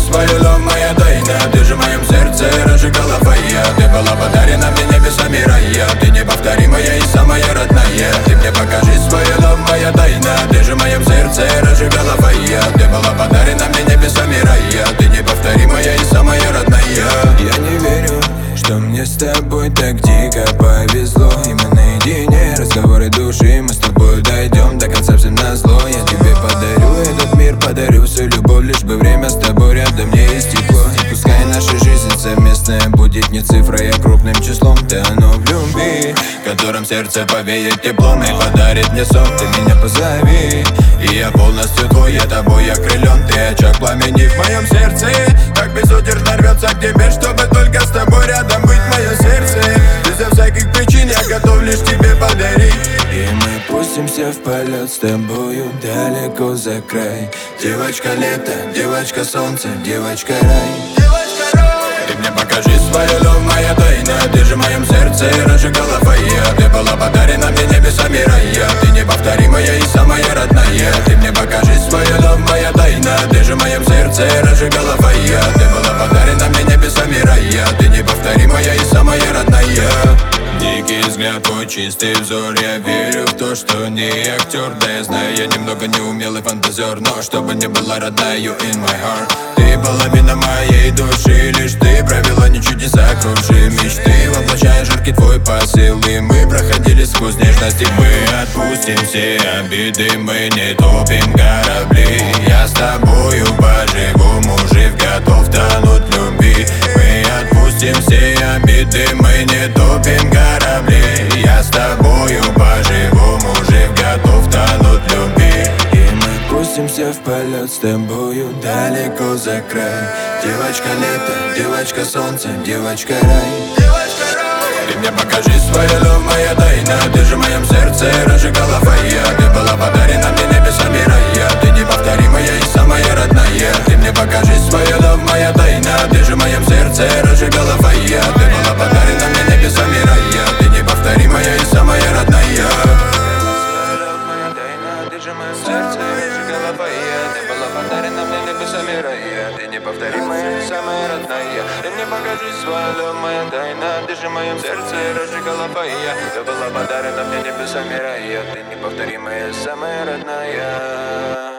свою любовь, моя тайна. Ты же в моем сердце разжигала фая. Ты была подарена мне небесами рая. Ты неповторимая и самая родная. Ты мне покажи свою любовь, моя тайна. Ты же в моем сердце разжигала фая. Ты была подарена мне небесами рая. Ты неповторимая и самая родная. Я не верю, что мне с тобой так дико повезло. И мы наедине, разговоры души. Мы с тобой дойдем до конца, всем назло. Я тебе подарю этот мир, подарю всю любовь. Лишь бы время с тобой рядом не истекло. И пускай наша жизнь совместная будет не цифрой, а крупным числом. Да оно в любви, в котором сердце повеет теплом и подарит мне сон. Ты меня позови, и я полностью твой. Я тобой окрылен, ты очаг пламени в моем сердце. Так безудержно рвется к тебе, чтобы только с тобой рядом быть мое сердце. Безо всяких причин я готов лишь тебе подарить. И мы пустимся в полет с тобою далеко за край. Девочка лето, девочка солнце, девочка рай. Ты мне покажи свою любовь, моя тайна. Ты же в моем сердце разжигала фая. Ты была подарена мне небесами рая. Ты неповторимая и самая родная. Ты мне покажи свою любовь, моя тайна. Ты же в моем сердце разжигала фая. Ты была подарена мне небесами рая. Ты неповторимая и самая родная. Дикий взгляд, твой чистый взор. Я верю в то, что не актер. Да я знаю, я немного неумелый фантазер, но чтобы не была родная, you in my heart. Ты половина моей души, лишь ты провела не чудеса, кружи мечты, воплощая жаркий твой посыл. И мы проходили сквозь нежности. Мы отпустим все обиды, мы не топим корабли. Я с тобою по-живому жив, готов тонуть в любви. Мы отпустим все обиды, мы не топим корабли. Я с тобою по-живому жив, готов тонуть в любви. И мы пустимся в полет с тобою далеко за край. Девочка лето, девочка солнце, девочка рай. Ты мне покажи свою любовь, моя тайна. Ты же в моем сердце разжигала фая. Ты была подарена мне небесами рая. Ты неповторимая и самая родная. Ты мне покажи свою любовь, моя тайна. Ты же в моем сердце разжигала фая. Ты была подарена мне небесами рая. Ты неповторимая и самая родная. Ты же в моем сердце разжигала фая. Ты была подарена мне небесами рая. Ты неповторимая и самая родная. Ты мне покажи свою любовь, моя тайна. Ты же в моем сердце разжигала фая. Ты была подарена мне небесами рая. Ты неповторимая и самая родная.